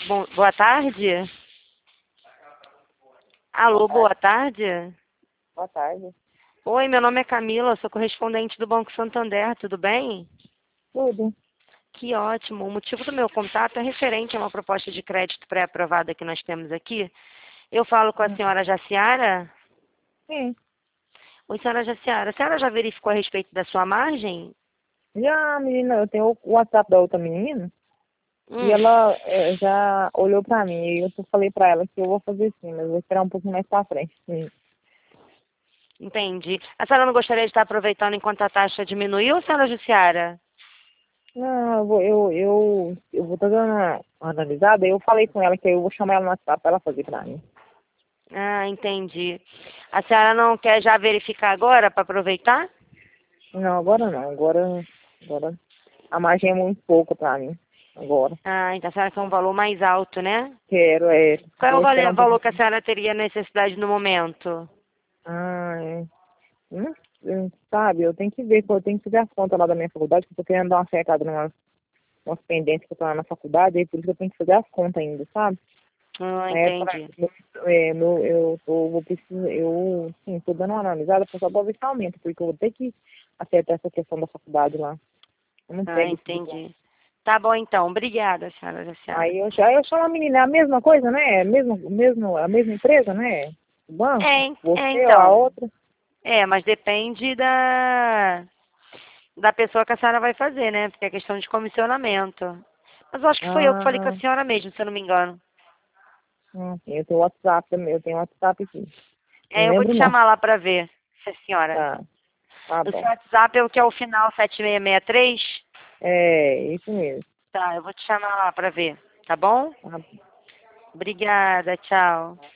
Bom, boa tarde. Boa Alô, boa tarde. tarde. Boa tarde. Oi, meu nome é Camila, sou correspondente do Banco Santander, tudo bem? Tudo. Que ótimo. O motivo do meu contato é referente a uma proposta de crédito pré-aprovada que nós temos aqui. Eu falo com a Hum. senhora Jaciara. Sim. Oi, senhora Jaciara, a senhora já verificou a respeito da sua margem? Já, menina, eu tenho o WhatsApp da outra menina e Hum, ela já olhou pra mim e falei pra ela que eu vou fazer sim, mas eu vou esperar um pouquinho mais pra frente. Sim. entendi. A senhora não gostaria de estar aproveitando enquanto a taxa diminuiu, senhora Jaciara? Não, eu vou estar dando uma analisada. Eu falei com ela que eu vou chamar ela no WhatsApp pra ela fazer pra mim. Ah, entendi. A senhora não quer já verificar agora para aproveitar? Não, agora não. Agora a margem é muito pouca pra mim. Agora. Ah, então a senhora quer um valor mais alto, né? Quero, Qual é o vou esperar um valor pouquinho. que a senhora teria necessidade no momento? Ah, é. Sabe, eu tenho que ver, eu tenho que fazer as contas lá da minha faculdade, porque eu tô querendo dar uma acertada umas pendentes que eu tô lá na faculdade, aí por isso que eu tenho que fazer as contas ainda, sabe? Ah, É, entendi. vou precisar, eu, sim, tô dando uma analisada só pra ver se aumenta, porque eu vou ter que acertar essa questão da faculdade lá. Eu não Ah, pego isso de graça. entendi. Tá bom então. Obrigada, senhora Jaciara. Aí eu chamo a menina, é a mesma coisa, né? A mesma empresa, né? O banco, você ou a Então. outra. É, mas depende da pessoa que a senhora vai fazer, né? Porque é questão de comissionamento. Mas eu acho que foi eu que falei com a Ah, senhora mesmo, se eu não me engano. eu tenho WhatsApp também, eu tenho WhatsApp aqui. Não É, eu vou lembro te não. chamar lá pra ver, se a senhora. Tá, tá O seu bom. WhatsApp é o que é o final 7663? É, isso mesmo. Tá, eu vou te chamar lá pra ver, tá bom? Tá Obrigada, tchau.